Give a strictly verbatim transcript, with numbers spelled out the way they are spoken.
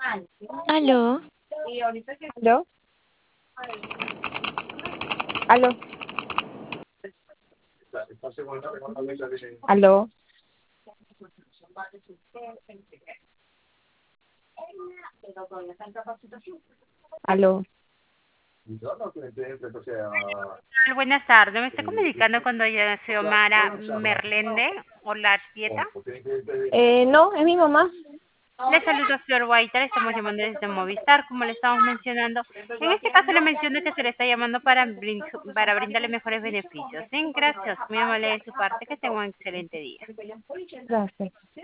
Aló, ¿Aló? ¿Aló? ¿Aló? ¿Aló? Buenas tardes, me estoy comunicando con doña Xiomara Merlende o la Artieta. Eh, no, es mi mamá. Le saludo Flor Guaita, le estamos llamando desde Movistar, como le estamos mencionando. En este caso le menciono que se le está llamando para, brin- para brindarle mejores beneficios. Sí, gracias, muy amable de su parte, que tenga un excelente día. Gracias.